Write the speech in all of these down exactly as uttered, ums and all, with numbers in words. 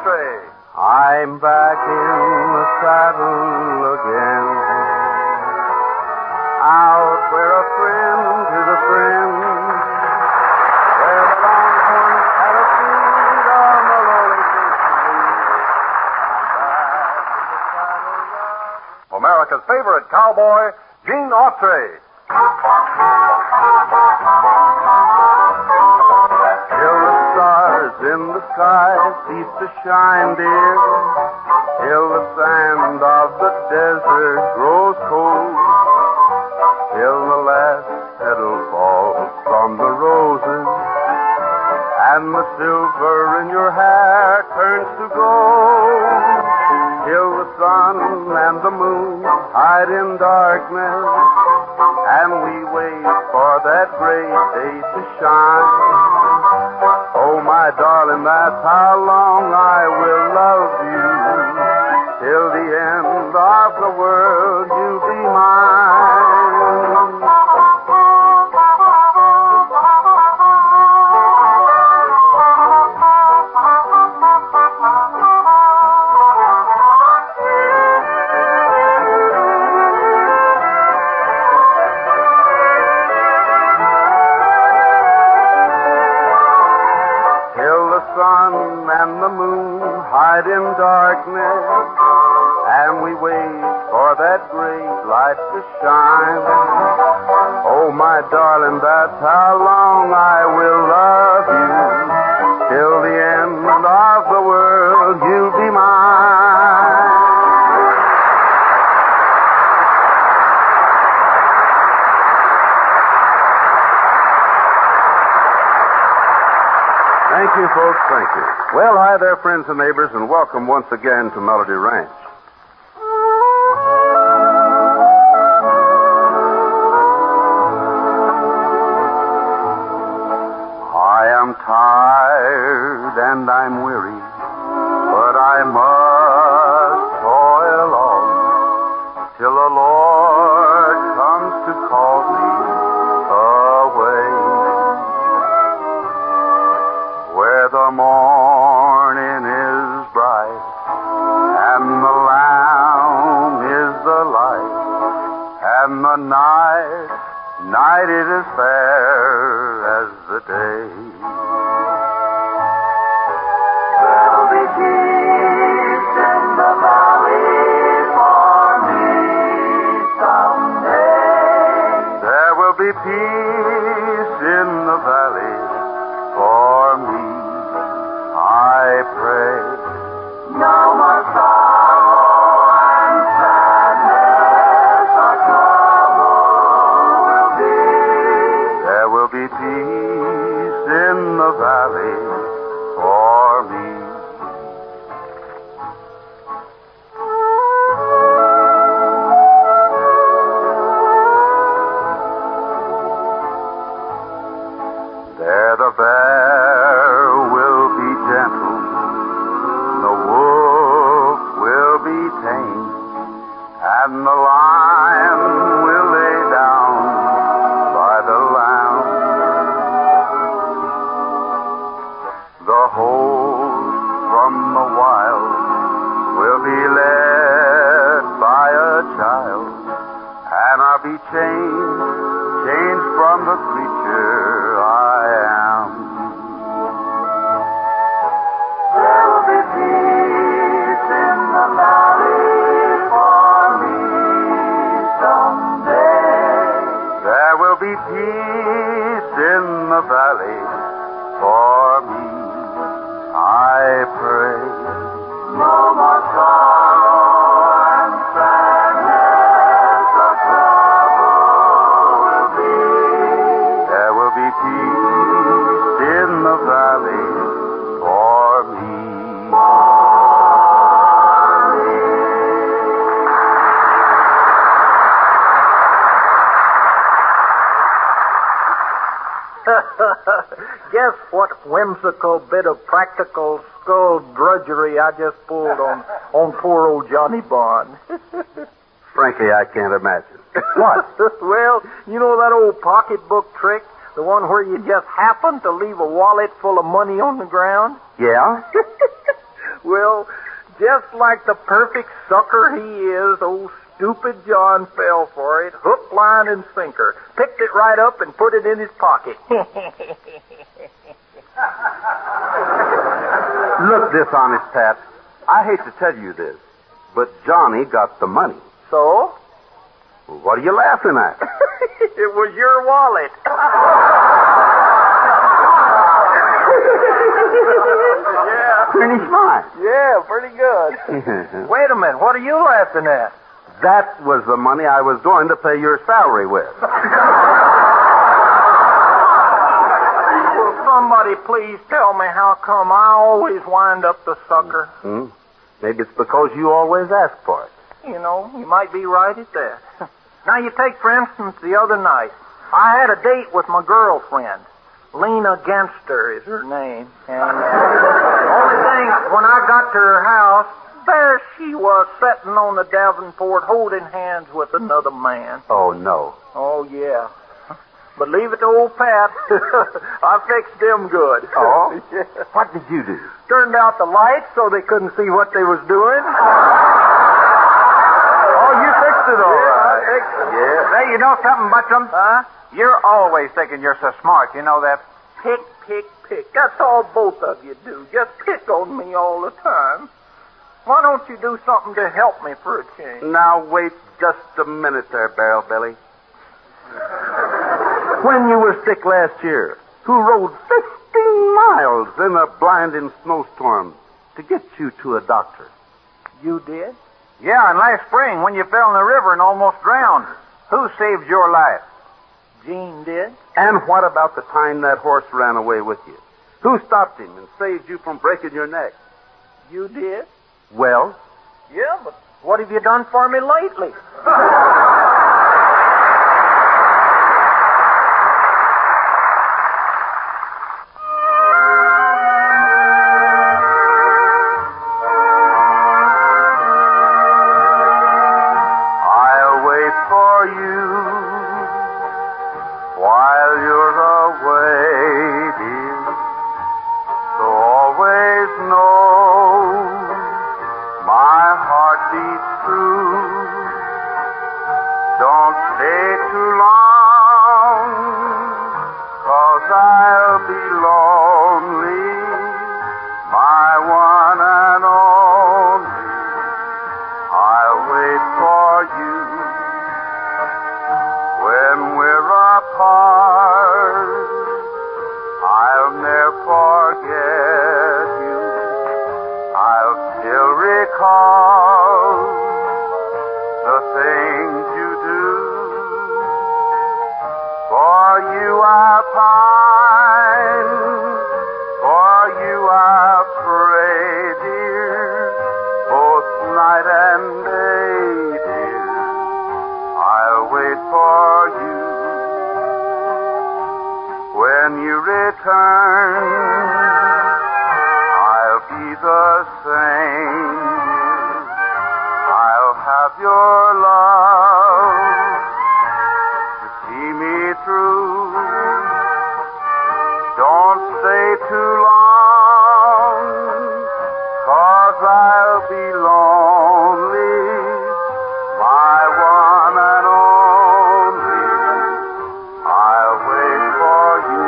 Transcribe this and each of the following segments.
Autry. I'm back in the saddle again, out where a friend is a friend, where the longhorn cattle feed on the lowly country. America's favorite cowboy, Gene Autry. Till the stars in the sky cease to shine, dear, till the sand of the desert grows cold, till the last petal falls from the roses, and the silver in your hair turns to gold, till the sun and the moon hide in darkness, and we wait for that great day to shine. Oh, my darling, that's how long I will love you. Till the end of the world, you'll be mine. And the moon hide in darkness, and we wait for that great light to shine. Oh, my darling, that's how long I will love you. Till the end of the world, you'll be mine. Thank you, folks. Thank you. Well, hi there, friends and neighbors, and welcome once again to Melody Ranch. I am tired and I'm weary, but I must toil on till the Lord comes to call me away. Where the morning is bright and the lamb is the light, and the night, night it is fair as the day. There'll be peace in the valley for me someday. There will be peace in the valley for me, I pray. No more sorrow and sadness or trouble will be. There will be peace in the valley for me. There the bear will be gentle, the wolf will be tame, and the lion will lay down by the lamb. The host from the wild will be led by a child, and I'll be changed, changed from the creature I am. There will be peace in the valley for me someday. There will be peace in the valley for me, I pray. No more sorrow and sadness or trouble will be. There will be peace in the valley for me. Guess what whimsical bit of practical skull drudgery I just pulled on, on poor old Johnny Bond. Frankly, I can't imagine. What? Well, you know that old pocketbook trick? The one where you just happen to leave a wallet full of money on the ground? Yeah? Well, just like the perfect sucker he is, old stupid John fell for it, hook, line, and sinker. Picked it right up and put it in his pocket. Look, dishonest Pat, I hate to tell you this, but Johnny got the money. So? Well, what are you laughing at? It was your wallet. Yeah. Pretty smart. Yeah, pretty good. Wait a minute, what are you laughing at? That was the money I was going to pay your salary with. Will somebody please tell me how come I always wind up the sucker? Hmm? Maybe it's because you always ask for it. You know, you might be right at that. Now, you take, for instance, the other night. I had a date with my girlfriend. Lena Genster is her name. And uh, the only thing, when I got to her house, there she was sitting on the Davenport holding hands with another man. Oh, no. Oh, yeah. But leave it to old Pat. I fixed them good. Oh? Yeah. What did you do? Turned out the lights so they couldn't see what they was doing. Oh, you fixed it all Yeah, right. I fixed it. Yeah. Hey, you know something, Butchum? Huh? You're always thinking you're so smart. You know that? Pick, pick, pick. That's all both of you do. Just pick on me all the time. Why don't you do something to help me for a change? Now, wait just a minute there, Barrel Belly. When you were sick last year, who rode fifteen miles in a blinding snowstorm to get you to a doctor? You did? Yeah, and last spring when you fell in the river and almost drowned. Who saved your life? Gene did. And what about the time that horse ran away with you? Who stopped him and saved you from breaking your neck? You did? Well? Yeah, but what have you done for me lately? I'll wait for you while you're away, dear. So always know my heart beats true. Don't stay too long, 'cause I'll be lonely, my one and only. I'll wait for you when we're apart. I'll never forget you. I'll still recall the things you do. For you I pine, for you I pray, dear, both night and day, dear. I'll wait for you. When you return, I'll be the same, dear. I'll have your love to see me through. Don't stay too long, 'cause I'll be lonely, my one and only. I'll wait for you.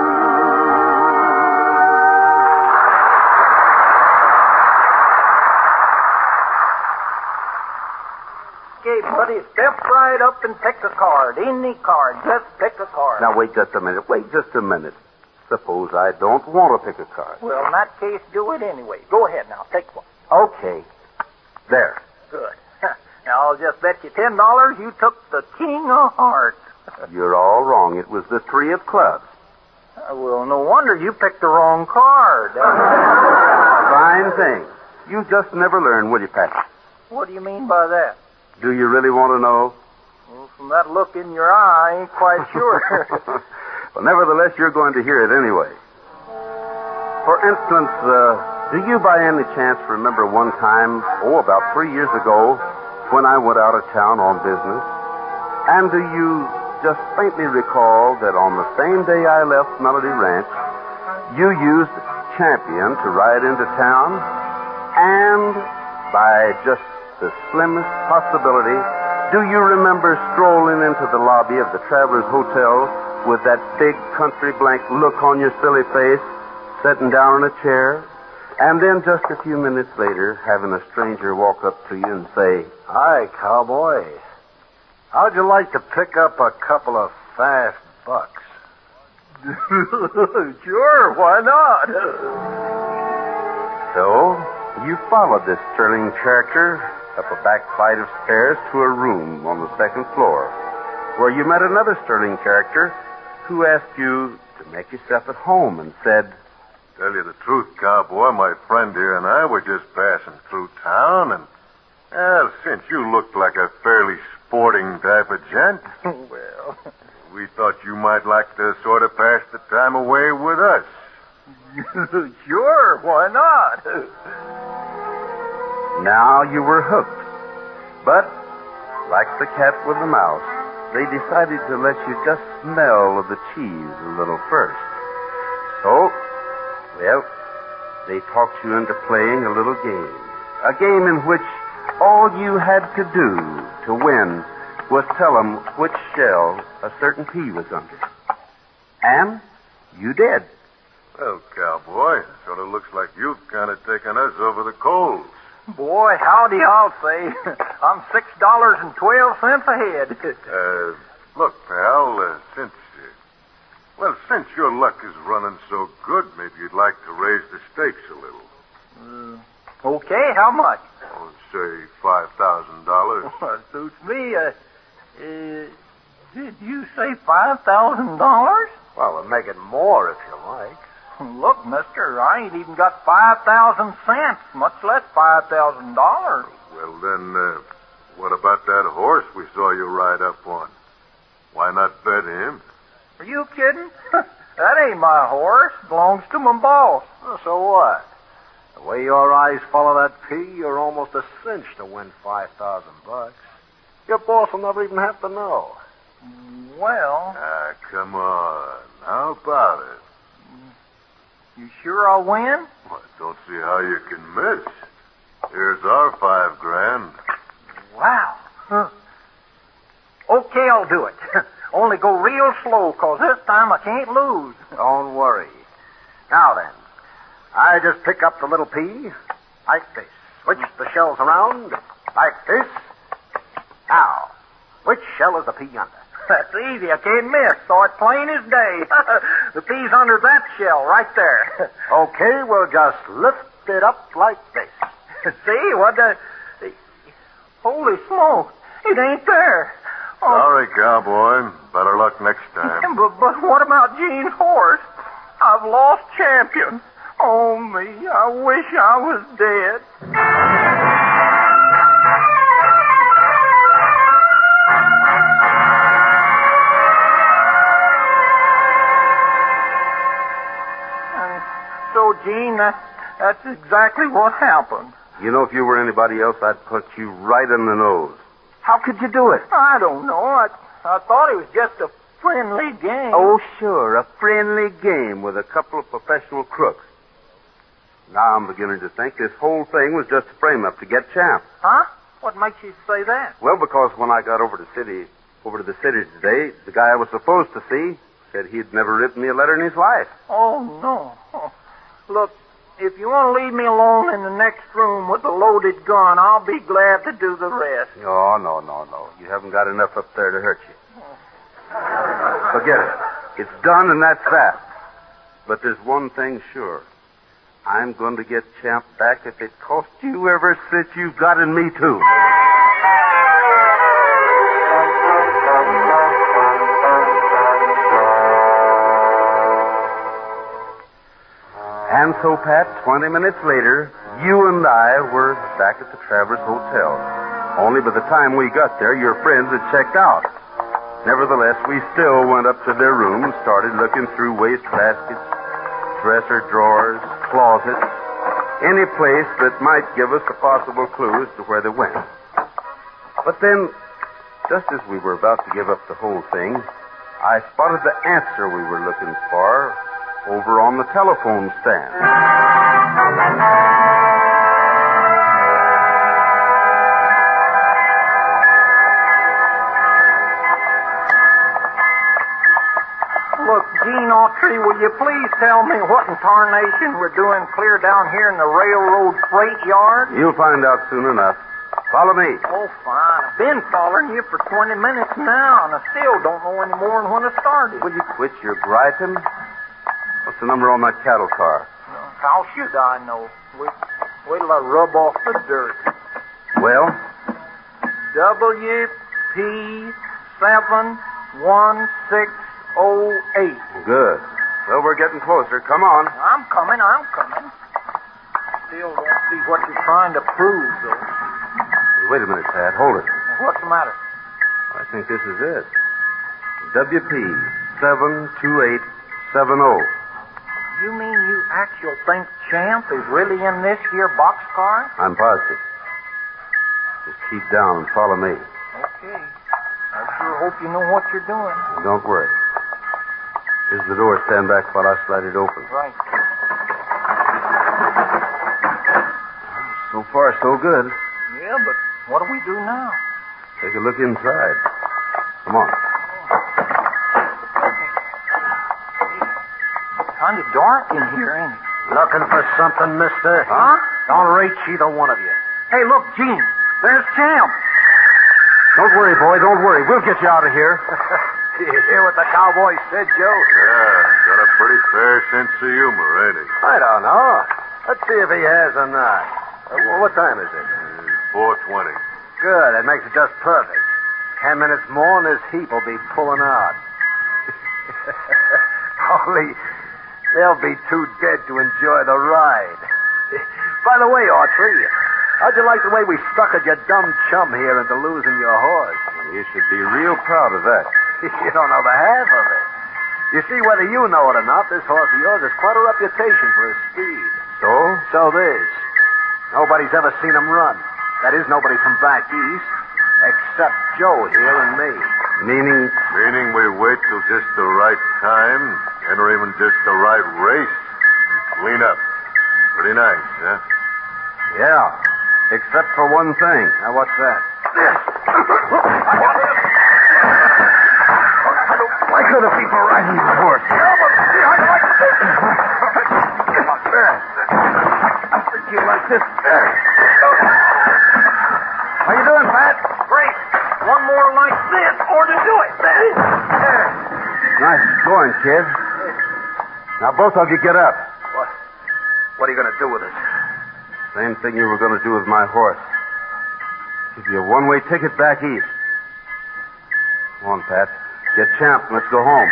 Okay, buddy, step right up and pick a card. Any card. Just pick a card. Now, wait just a minute. Wait just a minute. Suppose I don't want to pick a card. Well, in that case, do it anyway. Go ahead now. Take one. Okay. There. Good. Now, I'll just bet you ten dollars you took the king of hearts. You're all wrong. It was the three of clubs. Uh, well, no wonder you picked the wrong card. Fine thing. You just never learn, will you, Pat? What do you mean by that? Do you really want to know? Well, from that look in your eye, I ain't quite sure. Well, nevertheless, you're going to hear it anyway. For instance, uh, do you by any chance remember one time, oh, about three years ago, when I went out of town on business? And do you just faintly recall that on the same day I left Melody Ranch, you used Champion to ride into town? And by just the slimmest possibility, do you remember strolling into the lobby of the Travelers Hotel with that big country blank look on your silly face, sitting down in a chair, and then just a few minutes later having a stranger walk up to you and say, "Hi, cowboy. How'd you like to pick up a couple of fast bucks?" Sure, why not? So, you followed this sterling character up a back flight of stairs to a room on the second floor, where you met another sterling character who asked you to make yourself at home and said, "Tell you the truth, cowboy, my friend here and I were just passing through town, and, well, since you looked like a fairly sporting type of gent, Well, we thought you might like to sort of pass the time away with us." sure, why not? Now you were hooked. But, like the cat with the mouse, they decided to let you just smell of the cheese a little first. So, well, they talked you into playing a little game. A game in which all you had to do to win was tell them which shell a certain pea was under. And you did. Well, cowboy, it sort of looks like you've kind of taken us over the coals. Boy, howdy, I'll say. I'm six dollars and twelve cents ahead. Uh, look, pal, uh, since, uh, well, since your luck is running so good, maybe you'd like to raise the stakes a little. Uh, okay, how much? Oh, say five thousand dollars. Well, it suits me. Uh, uh, did you say five thousand dollars? Well, we'll make it more if you like. Look, mister, I ain't even got five thousand cents, much less five thousand dollars. Well, then, uh, what about that horse we saw you ride up on? Why not bet him? Are you kidding? That ain't my horse. Belongs to my boss. Well, so what? The way your eyes follow that pea, you're almost a cinch to win five thousand bucks. Your boss will never even have to know. Well, Ah, come on. How about it? you sure I'll win? Well, I don't see how you can miss. Here's our five grand. Wow. Huh. Okay, I'll do it. Only go real slow, 'cause this time I can't lose. Don't worry. Now then, I just pick up the little pea, like this. Switch the shells around, like this. Now, which shell is the pea under? That's easy. I can't miss. Saw it plain as day. The pea's under that shell right there. Okay, we'll just lift it up like this. See? What the... Holy smoke. It ain't there. Oh, Sorry, cowboy. Better luck next time. but, but what about Gene's horse? I've lost champion. Oh, me. I wish I was dead. So, Gene, that, that's exactly what happened. You know, if you were anybody else, I'd put you right in the nose. How could you do it? I don't know. I, I thought it was just a friendly game. Oh, sure, a friendly game with a couple of professional crooks. Now I'm beginning to think this whole thing was just a frame-up to get Champ. Huh? What makes you say that? Well, because when I got over to city, over to the city today, the guy I was supposed to see said he'd never written me a letter in his life. Oh, no. Oh. Look, if you want to leave me alone in the next room with a loaded gun, I'll be glad to do the rest. Oh, no, no, no. You haven't got enough up there to hurt you. Forget it. It's done, and that's that. But there's one thing sure. I'm going to get Champ back if it costs you every cent you've got in me, too. And so, Pat, twenty minutes later, you and I were back at the Travelers Hotel. Only by the time we got there, your friends had checked out. Nevertheless, we still went up to their room and started looking through waste baskets, dresser drawers, closets, any place that might give us a possible clue as to where they went. But then, just as we were about to give up the whole thing, I spotted the answer we were looking for over on the telephone stand. Autry, will you please tell me what in tarnation we're doing clear down here in the railroad freight yard? You'll find out soon enough. Follow me. Oh, fine. I've been following you for twenty minutes now, and I still don't know any more than when I started. Will you quit your griping? What's the number on that cattle car? How should I know? Wait, wait till I rub off the dirt. Well? W P seven one six oh eight. Good. Well, we're getting closer. Come on. I'm coming, I'm coming. Still don't see what you're trying to prove, though. Hey, wait a minute, Pat. Hold it. What's the matter? I think this is it. W P seven two eight seven oh. You mean you actually think Champ is really in this here boxcar? I'm positive. Just keep down and follow me. Okay. I sure hope you know what you're doing. Don't worry. Here's the door. Stand back while I slide it open. Right. So far, so good. Yeah, but what do we do now? Take a look inside. Come on. Kind of dark in here, ain't it? Looking for something, mister? Huh? Don't reach either one of you. Hey, look, Gene. There's Champ. Don't worry, boy. Don't worry. We'll get you out of here. You hear what the cowboy said, Joe? Yeah, got a pretty fair sense of humor, ain't he? I don't know. Let's see if he has or not. Uh, well, what time is it? four twenty. Good. That makes it just perfect. Ten minutes more and this heap will be pulling out. Only they'll be too dead to enjoy the ride. By the way, Autry, how'd you like the way we suckered your dumb chum here into losing your horse? You should be real proud of that. You don't know the half of it. You see, whether you know it or not, this horse of yours has quite a reputation for his speed. So? So this. Nobody's ever seen him run. That is, nobody from back east, except Joe here and me. Meaning? Meaning we wait till just the right time, enter him in just the right race, and clean up. Pretty nice, huh? Yeah. Except for one thing. Now, what's that? Why could the people riding the horse? You like this? How you doing, Pat? Great. One more like this, or to do it. Nice going, kid. Now, both of you get up. What? What are you going to do with us? Same thing you were going to do with my horse. Give you a one-way ticket back east. Come on, Pat. Get Champ and let's go home.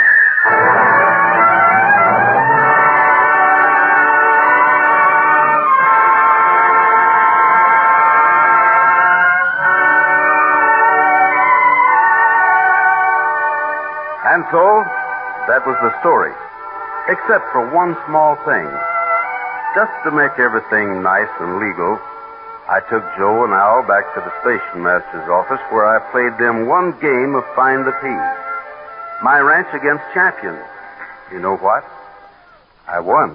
And so, that was the story. Except for one small thing. Just to make everything nice and legal, I took Joe and Al back to the station master's office where I played them one game of Find the Pea. My ranch against champions. You know what? I won.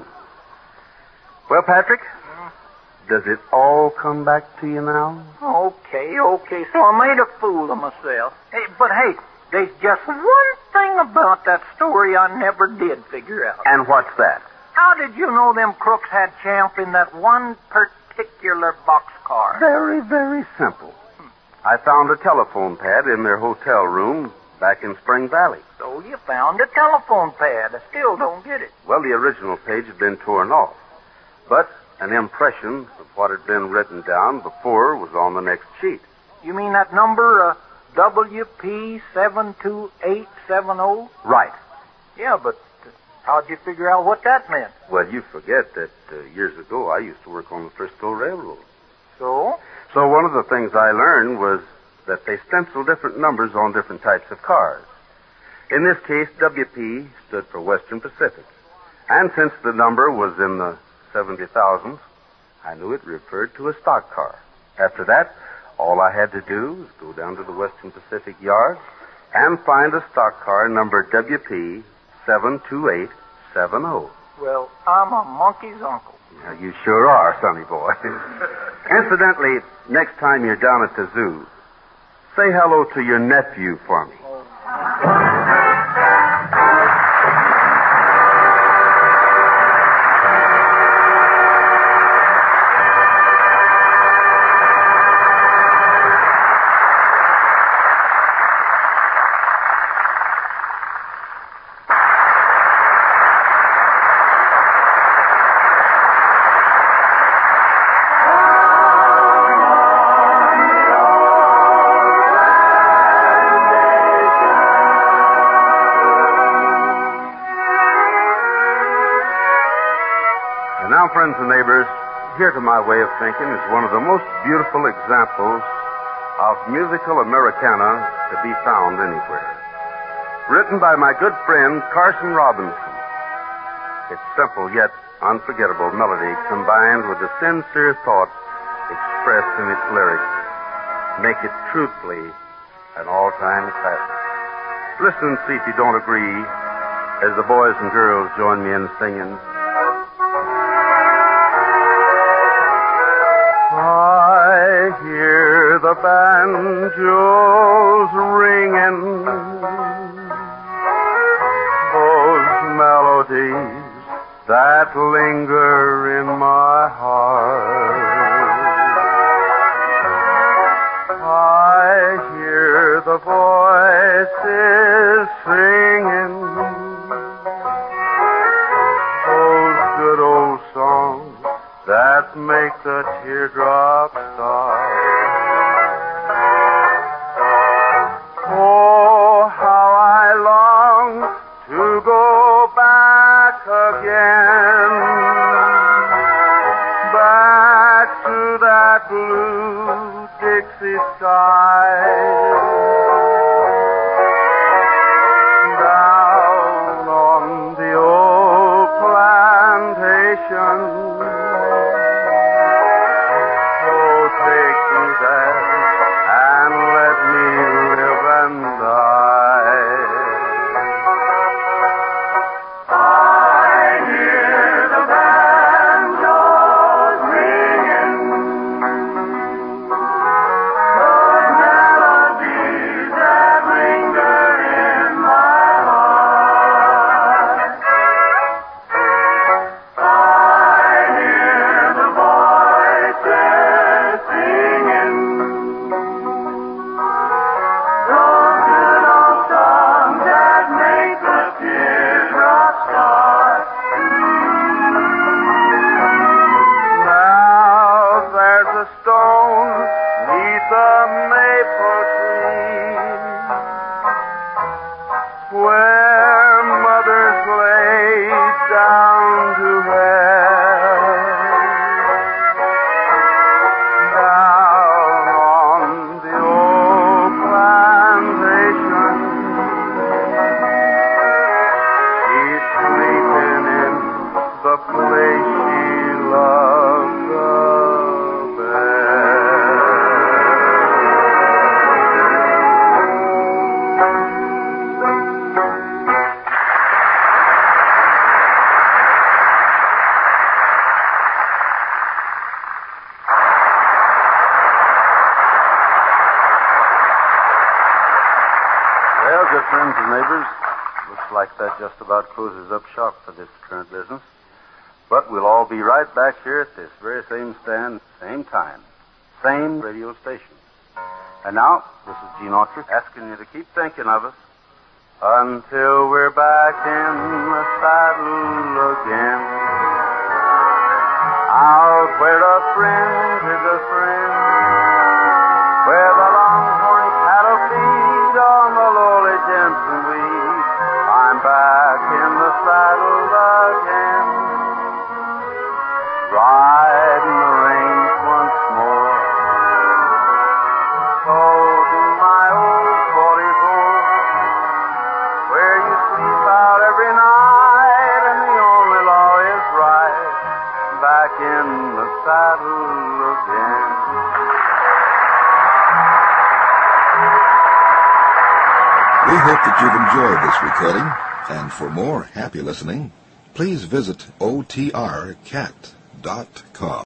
Well, Patrick, does it all come back to you now? Okay, okay. So I made a fool of myself. Hey, but hey, there's just one thing about that story I never did figure out. And what's that? How did you know them crooks had Champ in that one particular boxcar? Very, very simple. I found a telephone pad in their hotel room back in Spring Valley. So you found a telephone pad. I still don't get it. Well, the original page had been torn off. But an impression of what had been written down before was on the next sheet. You mean that number, uh, W P seven two eight seven oh? Right. Yeah, but uh, how'd you figure out what that meant? Well, you forget that uh, years ago I used to work on the Frisco Railroad. So? So one of the things I learned was that they stencil different numbers on different types of cars. In this case, W P stood for Western Pacific. And since the number was in the seventy thousands, I knew it referred to a stock car. After that, all I had to do was go down to the Western Pacific yard and find a stock car number W P seven two eight seven oh. Well, I'm a monkey's uncle. Now, you sure are, sonny boy. Incidentally, next time you're down at the zoo, say hello to your nephew for me. Oh. friends and neighbors, here to my way of thinking is one of the most beautiful examples of musical Americana to be found anywhere. Written by my good friend Carson Robinson. Its simple yet unforgettable melody combined with the sincere thought expressed in its lyrics make it truthfully an all-time classic. Listen and see if you don't agree as the boys and girls join me in singing. I hear the banjos ringing, those melodies that linger in my heart. I hear the voices singing those good old songs that make the teardrops start. Oh, how I long to go back again, back to that blue Dixie sky, down on the old plantation. Friends and neighbors, looks like that just about closes up shop for this current business. But we'll all be right back here at this very same stand, same time, same radio station. And now, this is Gene Autry asking you to keep thinking of us until we're back in the saddle again. Out where a friend is a friend, where the longhorn cattle feed on the lowly Jensen weed. I'm back in the saddle again, riding the reins once more, holding my old forty-four, where you sleep out every night and the only law is right. Back in the saddle again. We hope that you've enjoyed this recording, and for more happy listening, please visit O T R cat dot com.